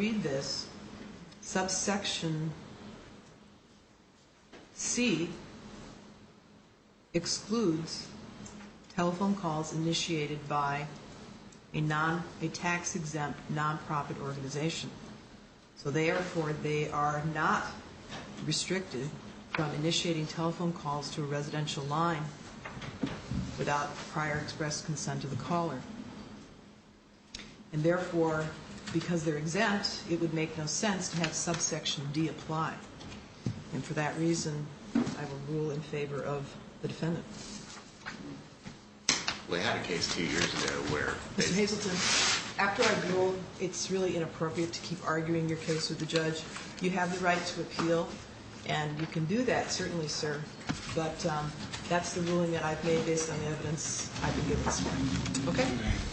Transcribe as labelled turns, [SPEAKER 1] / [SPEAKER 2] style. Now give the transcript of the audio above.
[SPEAKER 1] read this, subsection C excludes telephone calls initiated by a tax-exempt nonprofit organization. So therefore, they are not restricted from initiating telephone calls to a residential line without prior express consent of the caller. And therefore, because they're exempt, it would make no sense to have subsection D apply. And for that reason, I will rule in favor of the defendant.
[SPEAKER 2] We had a case 2 years ago where...
[SPEAKER 1] Mr. Hazelton, after I rule, it's really inappropriate to keep arguing your case with the judge. You have the right to appeal, and you can do that, certainly, sir. But that's the ruling that I've made based on the evidence I've been given this morning. Okay?